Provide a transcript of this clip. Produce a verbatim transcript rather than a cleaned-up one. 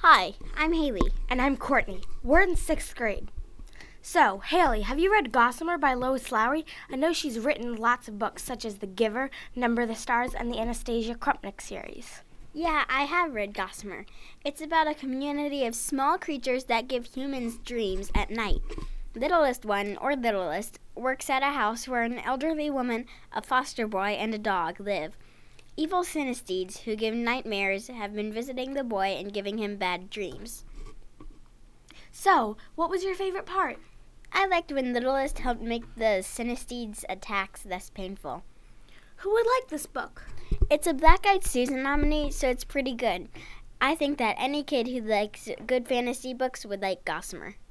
Hi, I'm Haley. And I'm Courtney. We're in sixth grade. So, Haley, have you read Gossamer by Lois Lowry? I know she's written lots of books such as The Giver, Number of the Stars, and the Anastasia Krupnik series. Yeah, I have read Gossamer. It's about a community of small creatures that give humans dreams at night. Littlest One, or Littlest, works at a house where an elderly woman, a foster boy, and a dog live. Evil synesthetes who give nightmares have been visiting the boy and giving him bad dreams. So, what was your favorite part? I liked when Littlest helped make the synesthetes' attacks less painful. Who would like this book? It's a Black Eyed Susan nominee, so it's pretty good. I think that any kid who likes good fantasy books would like Gossamer.